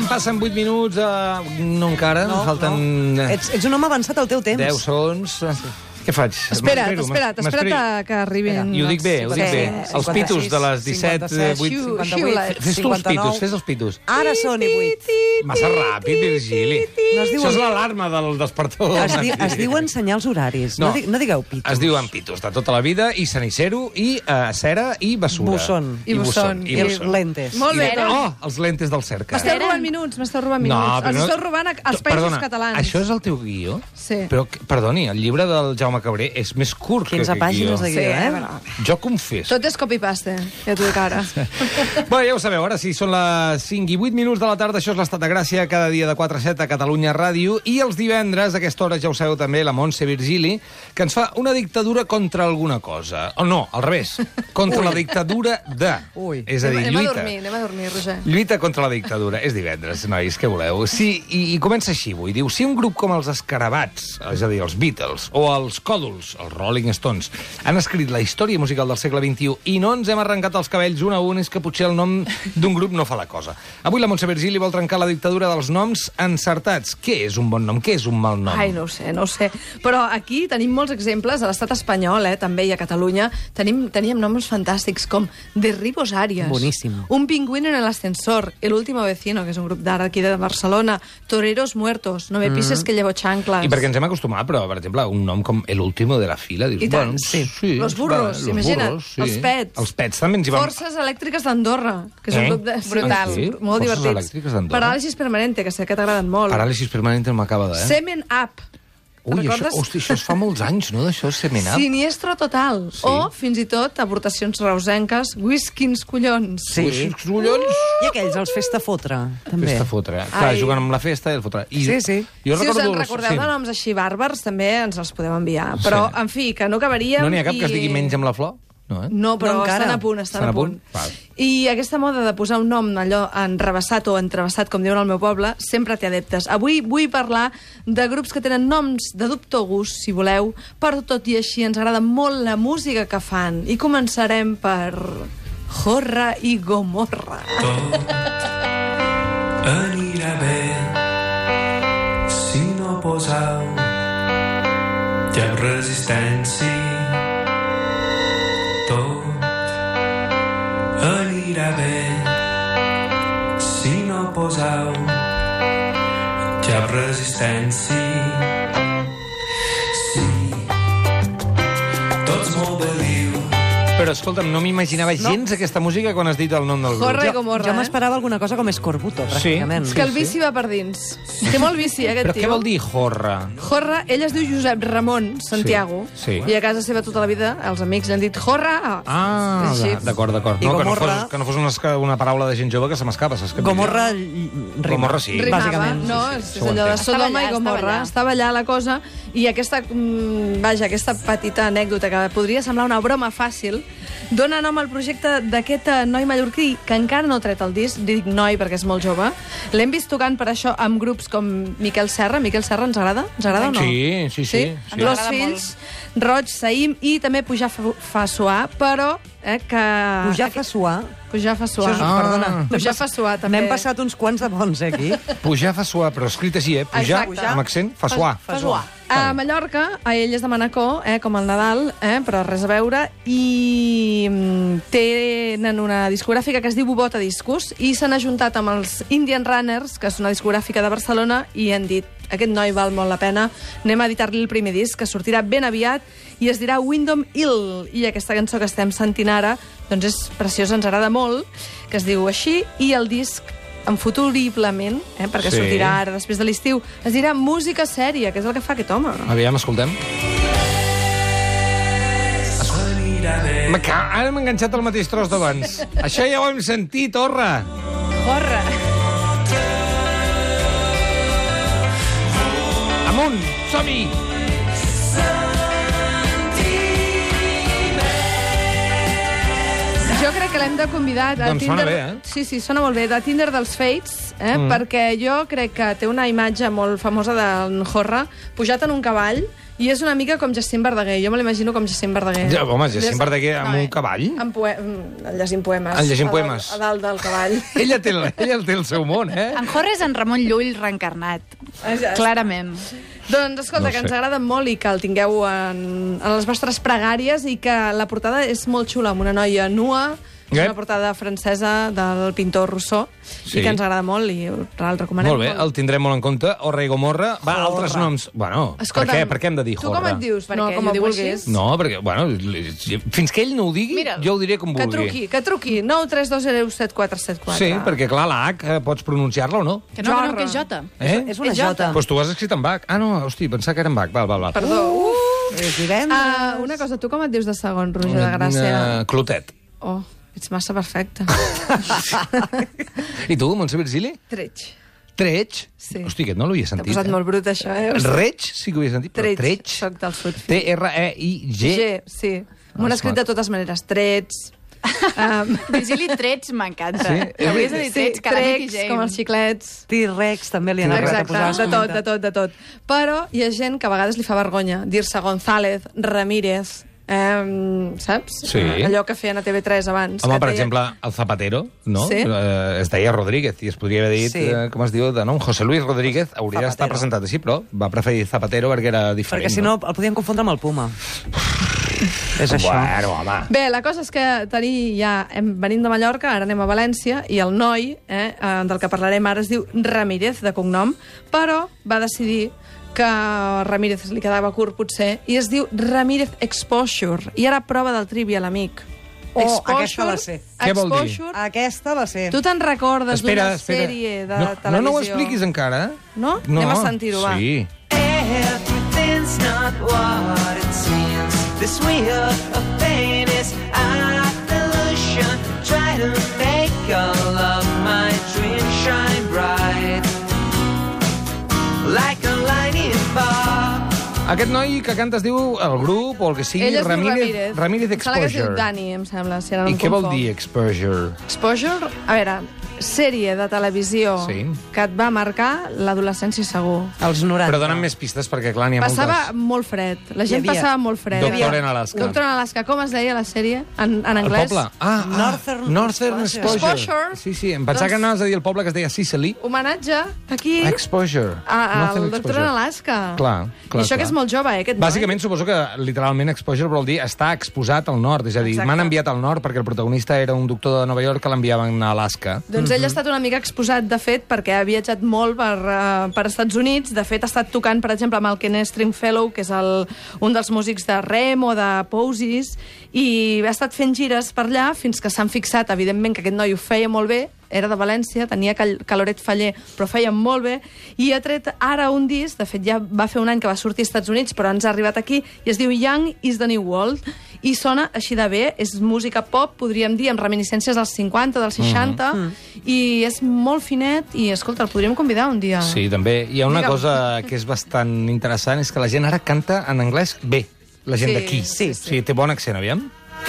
passen 8 minuts. No encara, falten... Ets un home avançat al teu temps. 10 segons. Què faig? Espera't que arribin... I ho dic bé, Els pitos de les 17, 58, 8... Fes tu els pitos, fes els pitos. Ara són i 8. Massa ràpid, Virgili. Això és l'alarma del despertador. Es diuen senyals horaris. No digueu pitos. Es diuen pitos de tota la vida, i cenicero, i cera, i bessura. Busson. I busson. I lentes. Molt bé. Els lentes del cerca. M'esteu robant minuts. Ens esteu robant als Països Catalans. Això és el teu guió? Sí. Però, perdoni, el llibre del Jaume Cabré és més curt que 15 pàgines de guió, Jo confesso. Tot és copy-paste, ja t'ho dic ara. Bé, ja ho sabeu, ara sí, són les 5 i 8 minuts de la tarda, això és l'Estat de Gràcia, cada dia de 4 a 7 a Catalunya Ràdio, i els divendres, a aquesta hora, ja ho sabeu també, la Montse Virgili, que ens fa una dictadura contra alguna cosa. O no, al revés, contra la dictadura de. És a dir, lluita. Anem a dormir, Roger. Lluita contra la dictadura. És divendres, nois, què voleu? Sí, i comença així avui. Diu, si un grup com els Escarabats, és a dir, els Beatles, o els Còdols, els Rolling Stones, han escrit la història musical del segle XXI i no ens hem arrencat els cabells un a un, és que potser el nom d'un grup no fa la cosa. Avui la Montse Virgili vol trencar la dictadura dels noms encertats. Què és un bon nom? Què és un mal nom? Ai, no ho sé. Però aquí tenim molts exemples, a l'estat espanyol, també, i a Catalunya, teníem noms fantàstics, com Derribos Àries. Boníssim. Un pingüino en el ascensor, El último vecino, que és un grup d'art aquí de Barcelona, Toreros muertos, No me pises que llevo chanclas. I perquè ens hem acostumat, però, per exemple, un nom com El último de la fila, dius, I tant, bueno, sí. Los burros, imagina't, els pets. Els pets també ens hi van... Forces elèctriques d'Andorra, que és un grup de... Brutal. Sí? Molt Forces divertits. elèctriques d'Andorra. Paràlisis permanente, que sé que t'agraden molt. Paràlisis permanente no m'acaba de... Semen Up. Ui, això es fa molts anys, no, d'això, Semen Up? Siniestro total. Sí. O, fins i tot, aportacions reusenques, Whiskins collons. Sí. Whiskins collons. I aquells, els Festa Fotre, també. Festa Fotre. Clar, juguen amb la festa i el fotre. Sí. Jo si us en recordeu de noms així bàrbars, també ens els podeu enviar. Però, en fi, que no acabaríem... No n'hi ha cap que es digui Menys amb la flor? No, però estan a punt, estan a punt. I aquesta moda de posar un nom allò enrevessat o entrevessat, com diuen al meu poble, sempre té adeptes. Avui vull parlar de grups que tenen noms de dubte gust, si voleu, però tot i així ens agrada molt la música que fan. I començarem per Jorra i Gomorra. Tot anirà bé si no poseu cap resistència. Tot anirà bé si no poseu cap resistència. Sí, tots molt bé diu. Però, escolta'm, no m'imaginava gens aquesta música quan has dit el nom del grup. Jorra i Gomorra, Jo m'esperava alguna cosa com Escorbuto, pràcticament. És que el vici va per dins. Té molt vici, aquest Però tio. què vol dir Jorra? Jorra, ell es diu Josep Ramon Santiago, Sí. i a casa seva tota la vida els amics li han dit Jorra. D'acord. I No, Gomorra... que no fos una paraula de gent jove que se m'escapa, saps? Gomorra rima. Gomorra sí. Rimava, bàsicament. no? És allò de Sodoma i Gomorra. Estava allà la cosa, i aquesta petita anècdota que podria semblar una broma fàcil, dona nom al projecte d'aquest noi mallorquí que encara no ha tret el disc, dic noi perquè és molt jove. L'hem vist tocant per això amb grups com Miquel Serra. Miquel Serra ens agrada? Ens agrada o no? Sí. Los Fills, Roig, Saïm i també Pujar fa suar, però que... Pujar fa suar. Pujar fa suar. Perdona. Pujar fa suar, també. N'hem passat uns quants de bons, aquí. Pujar fa suar, però escrit així, Pujar, amb accent, fa suar. Fa suar. A Mallorca, ell és de Manacor, com el Nadal, però res a veure, i tenen una discogràfica que es diu Bobota Discos, i s'han ajuntat amb els Indian Runners, que és una discogràfica de Barcelona, i han dit, aquest noi val molt la pena, anem a editar-li el primer disc, que sortirà ben aviat, i es dirà Windom Hill, i aquesta cançó que estem sentint ara, doncs és preciosa, ens agrada molt, que es diu així, i el disc enfuturiblement, perquè sortirà ara després de l'estiu, es dirà Música Sèria, que és el que fa aquest home. Aviam, escoltem. Ara m'ha enganxat el mateix tros d'abans. Això ja ho hem sentit, Orra. Jorra. Amunt, som-hi! Jo crec que l'hem de convidar a Doncs Tinder... sona bé, Sí, sona molt bé, de Tinder dels Fates, perquè jo crec que té una imatge molt famosa d'en Jorra, pujat en un cavall I és una mica com Jacint Verdaguer. Jo me l'imagino com Jacint Verdaguer. Ja, home, Jacint Verdaguer amb un cavall? Llegint poemes. En llegint poemes. A dalt del cavall. Ella té el seu món, eh? En Jorge és en Ramon Llull reencarnat. Clarament. Doncs, escolta, que ens agrada molt i que el tingueu en les vostres pregàries i que la portada és molt xula, amb una noia nua, és una portada francesa del pintor Rousseau, i que ens agrada molt i el recomanem molt. Molt bé, el tindrem molt en compte. Orra i Gomorra. Va, altres noms. Bueno, escolta'm, per què hem de dir Jorra? Tu com et dius? No, com ho vulguis. No, perquè, bueno, fins que ell no ho digui, jo ho diré com vulgui. Que truqui, 932017474. Sí, perquè clar, la H pots pronunciar-la o no? Que no, que és J. És una J. Doncs tu has escrit en Bach. Ah, no, hosti, pensava que era en Bach. Val. Perdó. Divendres. Una cosa, tu com et dius de segon, Roger de Gràcia? Clotet. Oh, ets massa perfecte. I tu, Montse Virgili? Treig. Treig? Sí. Hosti, aquest no l'havia sentit. T'ha posat molt brut, això, eh? Reig sí que ho havia sentit, però Treig... Soc del sud. T-R-E-I-G? G, sí. M'ho han escrit de totes maneres. Trets. Virgili Trets m'encanta. Sí? Hauries de dir Trets, que la Nicky James. Com els xiclets. T-Rex també li han arribat a posar. Exacte, de tot. Però hi ha gent que a vegades li fa vergonya dir-se González, Ramírez... saps? Sí. Allò que feien a TV3 abans. Home, per exemple, el Zapatero, no? Sí. Es deia Rodríguez, i es podria haver dit, com es diu, de nom? José Luis Rodríguez hauria d'estar presentat així, però va preferir Zapatero perquè era diferent. Perquè si no, el podien confondre amb el Puma. És això. Bueno, home. Bé, la cosa és que venim de Mallorca, ara anem a València, i el noi, del que parlarem ara, es diu Ramírez, de cognom, però va decidir que Ramírez li quedava curt, potser, i es diu Ramírez Exposure. I ara prova del trivia, l'amic. Aquesta la sé. Què vol dir? Aquesta la sé. Tu te'n recordes d'una sèrie de televisió? No ho expliquis encara. No? Anem a sentir-ho, va. Sí. Everything's not what it seems. This wheel of pain is an illusion. Try to make all of my dreams shine bright like a lightning bolt. Aquest noi que canta es diu el grup o el que sigui, Ell es diu Ramírez Em sembla que es diu Exposure. Dani, em sembla, si ara no I em què vol confonc. dir Exposure? Exposure, a veure, sèrie de televisió que et va marcar l'adolescència segur. Els 90. Però dona'm més pistes, perquè clar, n'hi ha Passava moltes. molt fred. La gent passava molt fred. Doctor en Alaska. Doctor en Alaska. Com es deia la sèrie en anglès? El poble? Northern Exposure. Sí, em pensava que anaves a dir el poble que es deia Sicily. Homenatge, aquí, Exposure. al Doctor en Alaska. Clar. I això que és molt jove, aquest noi. Bàsicament, suposo que literalment Exposure vol dir estar exposat al nord. És a dir, m'han enviat al nord perquè el protagonista era un doctor de Nova York que l'enviaven a Alaska. Doncs ell ha estat una mica exposat, de fet, perquè ha viatjat molt per Estats Units. De fet, ha estat tocant, per exemple, amb el Ken Stringfellow, que és un dels músics de Rem o de Posies, i ha estat fent gires per allà fins que s'han fixat, evidentment, que aquest noi ho feia molt bé, era de València, tenia caloret faller, però feia molt bé, i ha tret ara un disc, de fet ja va fer un any que va sortir als Estats Units, però ens ha arribat aquí, i es diu Young is the New World, i sona així de bé, és música pop, podríem dir, amb reminiscències dels 50, dels 60, i és molt finet, i escolta, el podríem convidar un dia. Sí, també. Hi ha una cosa que és bastant interessant, és que la gent ara canta en anglès bé, la gent d'aquí. Sí, té bon accent, aviam.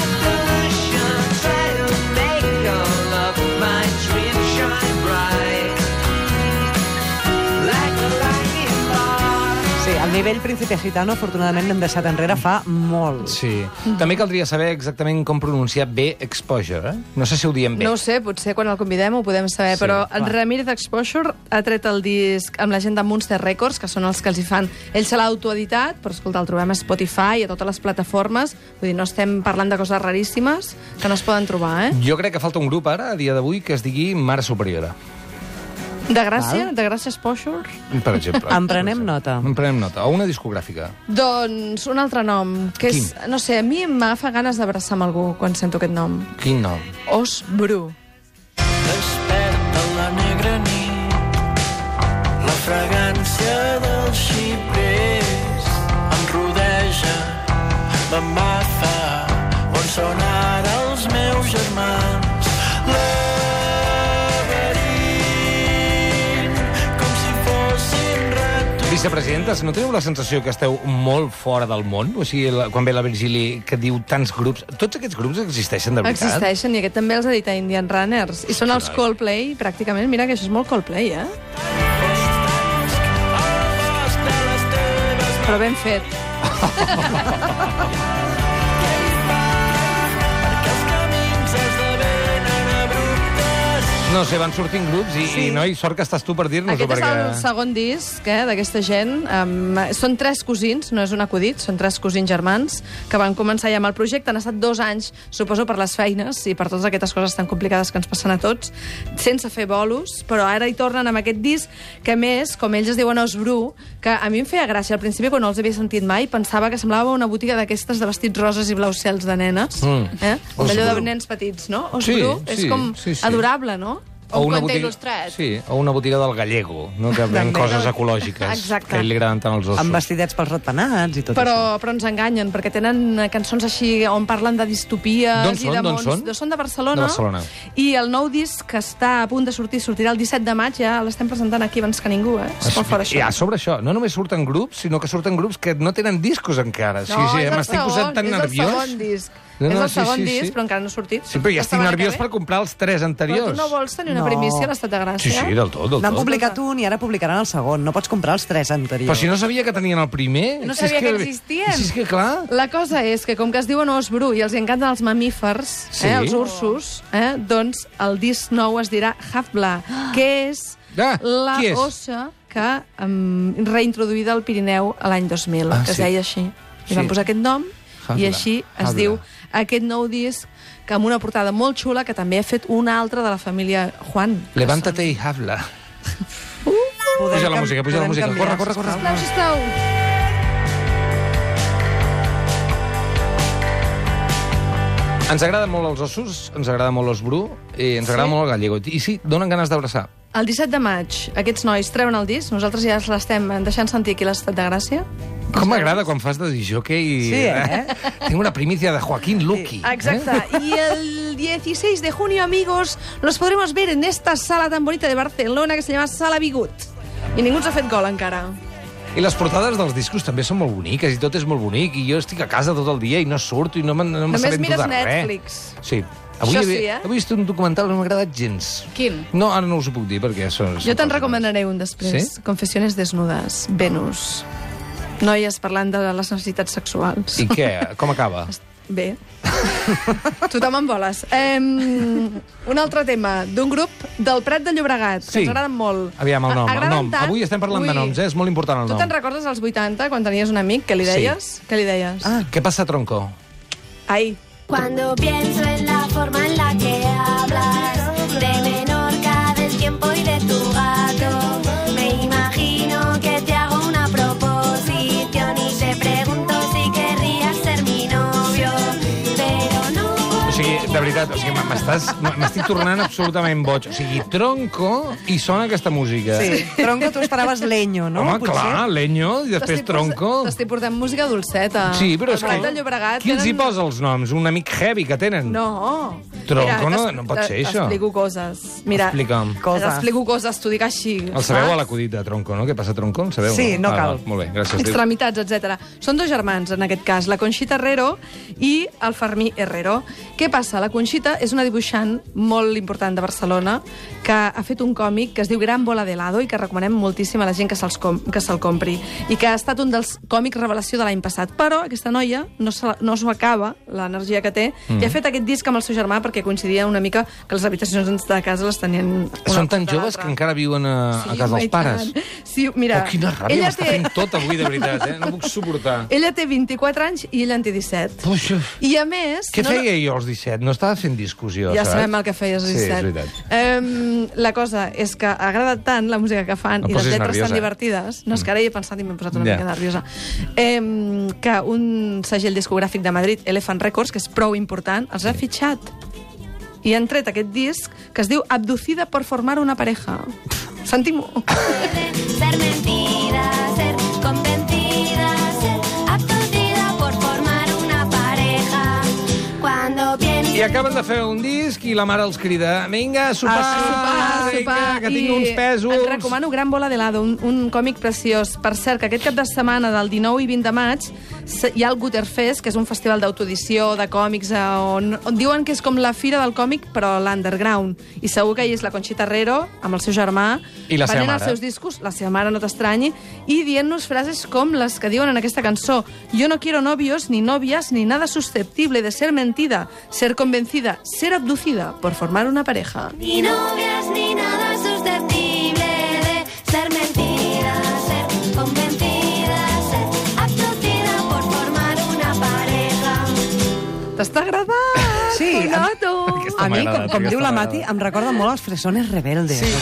El nivell Príncipe Gitano, afortunadament, l'hem deixat enrere fa molt. Sí. També caldria saber exactament com pronunciar bé Exposure, eh? No sé si ho diem bé. No ho sé, potser quan el convidem ho podem saber, però el Ramírez Exposure ha tret el disc amb la gent de Monster Records, que són els que els hi fan. Ell se l'ha autoeditat, però escolta, el trobem a Spotify i a totes les plataformes. Vull dir, no estem parlant de coses raríssimes que no es poden trobar, eh? Jo crec que falta un grup ara, a dia d'avui, que es digui Mare Superiora. De Gràcia? De Gràcia Exposure? Per exemple. En prenem nota. En prenem nota. O una discogràfica. Doncs un altre nom, que és... No sé, a mi m'agafa ganes d'abraçar amb algú quan sento aquest nom. Quin nom? Os Bru. Desperta la negra nit, la fragància dels xiprers em rodeja, m'amafa, on són ara els meus germans. Vicepresidentes, no teniu la sensació que esteu molt fora del món? O sigui, quan ve la Virgili, que diu tants grups... Tots aquests grups existeixen de veritat? Existeixen, i aquest també els edita Indian Runners. I són els Coldplay, pràcticament. Mira que això és molt Coldplay, eh? Però ben fet. No sé, van sortint grups i noi, sort que estàs tu per dir-nos-ho. Aquest és el segon disc d'aquesta gent. Són 3 cosins, no és un acudit, són 3 cosins germans que van començar ja amb el projecte. Han estat 2 anys, suposo, per les feines i per totes aquestes coses tan complicades que ens passen a tots, sense fer bolos, però ara hi tornen amb aquest disc que, a més, com ells es diuen Osbru, que a mi em feia gràcia. Al principi, quan no els havia sentit mai, pensava que semblava una botiga d'aquestes de vestits roses i blaus cels de nenes. D'allò de nens petits, no? Osbru és com adorable, no? O una conte botiga il·lustrat. Sí, o una botiga del Gallego, no? Que ven coses ecològiques. Exacte. Que a ell li agraden tant els ossos. Amb vestidets pels ratpenats i tot això. Però ens enganyen, perquè tenen cançons així on parlen de distopies D'on i de són? mons. Són de Barcelona. De Barcelona. I el nou disc que està a punt de sortir, sortirà el 17 de maig, ja l'estem presentant aquí abans que ningú, És molt fort, això. Ja, sobre això, no només surten grups, sinó que surten grups que no tenen discos encara. No, és el m'estic posant tan és nerviós. el segon disc. No, És el sí, segon sí, disc, sí. però encara no ha sortit. Sí, però ja estic nerviós per comprar els 3 anteriors. Però tu no vols tenir una No. primícia a l'Estat de Gràcia? Sí, del tot, del N'han tot. publicat un i ara publicaran el segon. No pots comprar els 3 anteriors. Però si no sabia que tenien el primer... No si és sabia que existien. Si és que, clar... La cosa és que, com que es diuen Osbru i els encanten els mamífers, Sí. els ursos, doncs el disc nou es dirà Hafbla, que és la qui és? ossa que reintroduïda al Pirineu a l'any 2000, que es sí. deia així. Sí. Li van posar aquest nom Hafbla, i així es Hafbla. diu aquest nou disc, que amb una portada molt xula, que també ha fet una altra de la família Juan. Levántate y habla. Puja la música, puja la música. Corre. Sisplau, sisplau. Ens agraden molt els ossos, ens agrada molt l'Osbru i ens agrada molt el Gallego. I sí, donen ganes d'abraçar. El 17 de maig, aquests nois treuen el disc, nosaltres ja l'estem deixant sentir aquí a l'Estat de Gràcia. Com m'agrada quan fas de disjockey i... Sí, Tengo una primicia de Joaquín Luqui. Exacte. Y el 16 de junio, amigos, los podremos ver en esta sala tan bonita de Barcelona que se llama Sala Bigut. I ningú ens ha fet gol encara. I les portades dels discos també són molt boniques i tot és molt bonic i jo estic a casa tot el dia i no surto i no Només m'assabento mires de res. Netflix. Sí. Això sí, He vist un documental que no m'ha agradat gens. Quin? No, ara no us ho puc dir perquè són... Jo te'n recomanaré un després. Sí? Confessiones desnudes. Venus. Noies parlant de les necessitats sexuals. I què? Com acaba? Bé. Tothom en voles. Un altre tema d'un grup del Prat de Llobregat, que ens agraden molt. Aviam, el nom. Agraden tant- Avui estem parlant de noms, és molt important el Tu nom. te'n recordes als 80, quan tenies un amic, que li deies? Què li deies? Què passa, tronco? Ai. Cuando pienso en la forma en la que hablas de Menorca, del tiempo y de tu gato, me imagino que te hago una proposición y te pregunto si querrías ser mi novio, pero no. O sigui, de veritat, m'estic tornant absolutament boig. O sigui, tronco i sona aquesta música. Sí, tronco, tu estaves leño, no? Home, Potser? clar, leño i després tronco. T'estic portant música dolceta. Sí, però és El Prat de que... Llobregat Qui els hi tenen- posa els noms? Un amic heavy que tenen? No. Tronco no pot ser, això. T'explico coses. Mira, Explica'm. t'explico coses, t'ho dic així. El sabeu saps? a l'acudit de tronco, no? Què passa, tronco? El sabeu? Sí, no cal. Molt bé, gràcies. Extremitats, etc. Són 2 germans, en aquest cas, la Conxita Herrero i el Fermí Herrero. Què passa? La Conxita és una dibuixant molt important de Barcelona que ha fet un còmic que es diu Gran Bola de Helado i que recomanem moltíssim a la gent que se'l compri i que ha estat un dels còmics revelació de l'any passat. Però aquesta noia no s'ho acaba, l'energia que té, i ha fet aquest disc amb el seu germà perquè coincidia una mica que les habitacions de casa les tenien una Són tan prop de joves l'altra. que encara viuen a casa dels i pares. tant. Sí, mira, Oh, quina ràbia, ella m'està fent tot avui, de veritat, No puc suportar. ella té 24 anys i ella en té 17. Uf, I a més... què feia jo als 17? No estava fent discussió, Ja saps? sabem el que feies als Sí, 17. és veritat. La cosa és que ha agradat tant la música que fan Em i les posis lletres nerviosa. tan divertides. No, és que ara hi he pensat i m'he posat una Ja. mica nerviosa. Que un segell discogràfic de Madrid, Elephant Records, que és prou important, els ha fitxat. I han tret aquest disc que es diu Abducida por formar una pareja. Sentim-ho. Ser mentida, ser convencida, ser abducida por formar una pareja. Cuando pienso I acaben de fer un disc i la mare els crida vinga, sopar, vinga, que tinc uns pèsols. Et recomano Gran Bola de Helado, un còmic preciós. Per cert, que aquest cap de setmana del 19 i 20 de maig hi ha el Guterfest, que és un festival d'autoedició, de còmics, on diuen que és com la fira del còmic, però l'underground. I segur que hi és la Conxita Herrero, amb el seu germà, I la seva venent mare. els seus discos, la seva mare, no t'estranyi, i dient-nos frases com les que diuen en aquesta cançó. Yo no quiero novios, ni novias, ni nada susceptible de ser mentida, ser convencida, ser abducida por formar una pareja. Ni novias ni nada susceptible de ser mentira, ser convencida, ser abducida por formar una pareja. T'està agradant? Sí, Ho noto. Aquesta A mi, m'ha agradat, com diu la aquesta Mati, em recorda molt els fresones rebeldes. Sí,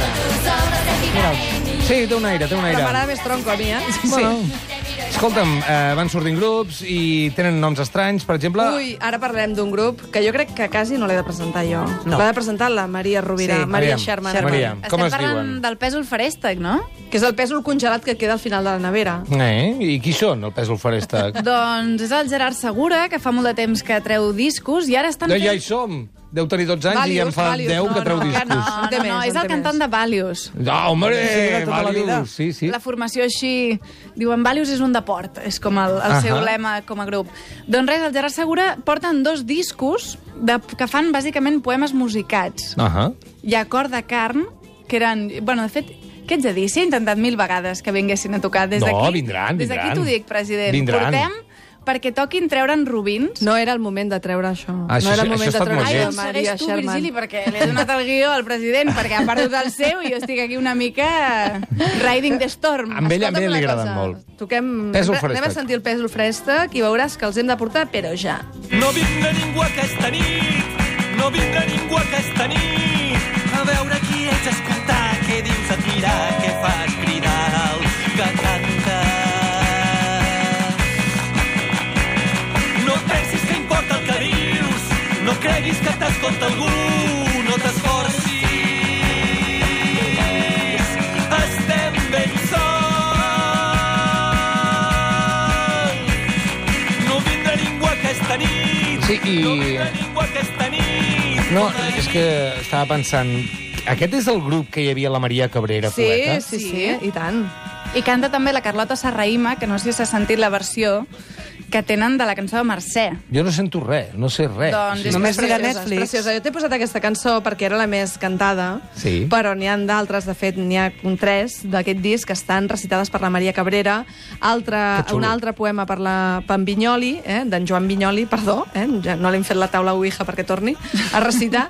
sí, té un aire, té un Però aire. m'agrada més tronco a mi, eh? Bueno, escolta'm, van sortint grups i tenen noms estranys, per exemple... Ui, ara parlem d'un grup que jo crec que quasi no l'he de presentar jo. No. L'ha de presentar la Maria Rovira, Sí, Maria aviam, Sherman. Maria, com Estem es parlant diuen? del pèsol ferèstec, no? Que és el pèsol congelat que queda al final de la nevera. I qui són, el pèsol ferèstec? Doncs és el Gerard Segura, que fa molt de temps que treu discos, i ara estan Ja hi som. Deu tenir 12 anys i ja en fa Valius, 10 que treu no, Que discos. no, En té no, més, no, és en el té cantant més. de Valius. Ah, home, Sí, de tota la vida. Valius, sí. La formació així... Diuen, Valius és un deport, és com el seu lema com a grup. Doncs res, el Gerard Segura porten 2 discos que fan bàsicament poemes musicats. Hi ha Cor de carn, que eren... Bueno, de fet, què ets a dir? S'ha intentat 1000 vegades que vinguessin a tocar. Des No, d'aquí- vindran, Des d'aquí vindran. t'ho dic, president. Vindran. Portem perquè toquin treure'n robins. No era el moment de treure això. Això no era sí, el moment això ha estat de treure molt Ai, lleig. doncs Maria segueix tu, Sherman. Virgili, perquè li he donat el guió al president, perquè ha perdut el seu i jo estic aquí una mica riding the storm. Amb ell Escolta'm li una agraden cosa. molt. Toquem... Pèsol Anem a ferèstec. sentir el pèsol ferèstec i veuràs que els hem de portar, però ja. No vindrà ningú aquesta nit, no vindrà ningú aquesta nit, a veure qui ets a escoltar, què dius a tirar, què fas cridar el que canta. No pensis que importa el que dius, no creguis que t'escolta algú, no t'esforcis, estem ben sols. No vindrà ningú aquesta nit, Sí, i... no vindrà ningú aquesta nit. No, és que estava pensant... Aquest és el grup que hi havia la Maria Cabrera, Sí, poeta? sí, i tant. I canta també la Carlota Serraïma, que no sé si s'ha sentit la versió que tenen de la cançó de Mercè. Jo no sento res, no sé res. Doncs és Només mira preciosa, Netflix. és preciosa. Jo t'he posat aquesta cançó perquè era la més cantada, Sí. però n'hi ha d'altres, de fet, n'hi ha 3 d'aquest disc que estan recitades per la Maria Cabrera, Que xulo. un altre poema per en Vinyoli, d'en Joan Vinyoli, perdó, ja no l'hem fet la taula Ouija perquè torni a recitar,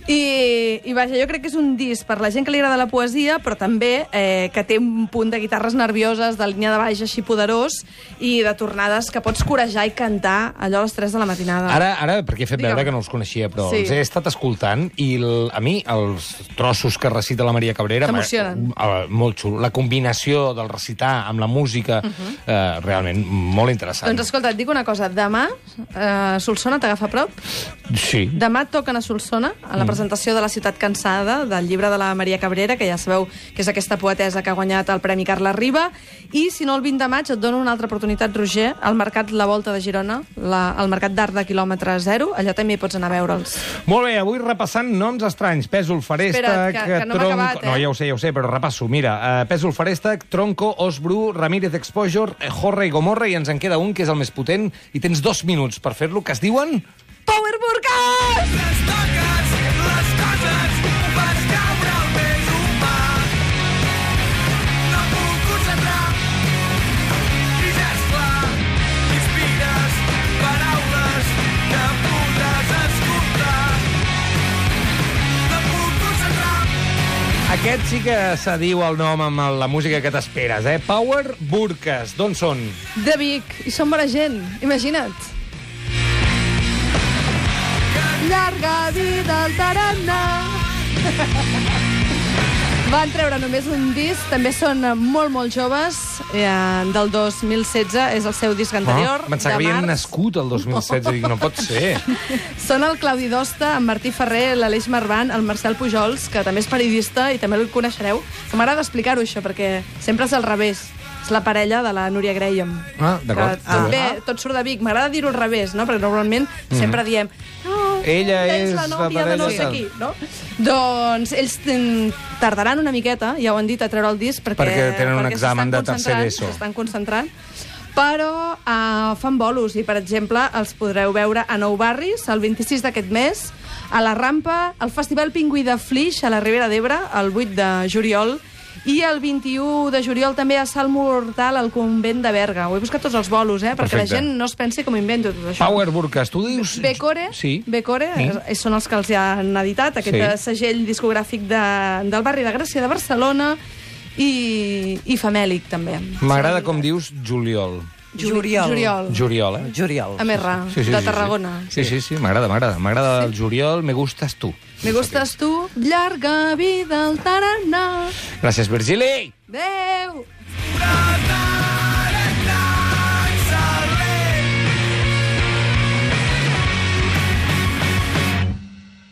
i vaja, jo crec que és un disc per la gent que li agrada la poesia, però també que té un punt de guitarres nervioses, de línia de baix així poderós, i de tornades que pots corejar i cantar allò a les 3 de la matinada. Ara, perquè he fet Digue'm. veure que no els coneixia, però Sí. els he estat escoltant i a mi els trossos que recita la Maria Cabrera... T'emocionen. Molt xulo. La combinació del recitar amb la música, realment molt interessant. Doncs escolta, et dic una cosa. Demà, Solsona t'agafa a prop. Sí. Demà toquen a Solsona, a la presentació de La ciutat cansada, del llibre de la Maria Cabrera, que ja sabeu que és aquesta poetessa que ha guanyat el Premi Carles Riba. I, si no, el 20 de maig et dono una altra oportunitat, Roger, al Mercat La Volta de Girona, al Mercat d'Art de quilòmetre zero. Allà també hi pots anar a veure'ls. Molt bé, avui repassant noms estranys. Pèsol ferèstec, Espera't, que no m'ha tronco... acabat, No, ja ho sé, però repasso. Mira, pèsol ferèstec, tronco, os bru, Ramírez Exposure, Jorra i Gomorra, i ens en queda un que és el més potent, i tens 2 minuts per fer-lo, que es diuen... Power Burkas! Les toques, les coses, fas caure el més humà. No puc concentrar, i ja és clar, inspires paraules que podràs escoltar. No puc concentrar. Aquest sí que se diu el nom amb la música que t'esperes, eh? Power Burkas. D'on són? De Vic. I són bona gent, imagina't. Llarga vida al tarannà. Van treure només un disc, també són molt joves, del 2016, és el seu disc anterior, Pensava que havien nascut el 2016, dic, no pot ser. Són el Claudi Dosta, en Martí Ferrer, l'Aleix Marván, el Marcel Pujols, que també és periodista i també el coneixereu. M'agrada explicar-ho, això, perquè sempre és al revés. És la parella de la Núria Graham. Ah, d'acord. Que també tot surt de Vic. M'agrada dir-ho al revés, no? Perquè normalment sempre diem no, Ella és la nòvia de parella no sé tal. qui, no? Doncs ells tardaran una miqueta, ja ho han dit, a treure el disc Perquè tenen un perquè examen de s'estan tercer concentrant, d'ESO. S'estan concentrant. Però fan bolos i, per exemple, els podreu veure a Nou Barris el 26 d'aquest mes, a la Rampa, al Festival Pingüí de Flix, a la Ribera d'Ebre, el 8 de juliol, i el 21 de juliol també a Salt Mortal al Convent de Berga. Ho he buscat tots els bolos, perquè Perfecte. la gent no es pensi com invento tot això. Power Burkas, tu dius... Becore, Sí. Becore són els que els han editat, aquest segell discogràfic del barri de Gràcia de Barcelona, i Famèlic, també. M'agrada com dius juliol. Juliol. Juliol, eh? Juliol. A Merra, de Tarragona. Sí, m'agrada. M'agrada el juliol, me gustes tu. Me gustes tu, llarga vida al tarannà. Gràcies, Virgili! Adéu! Una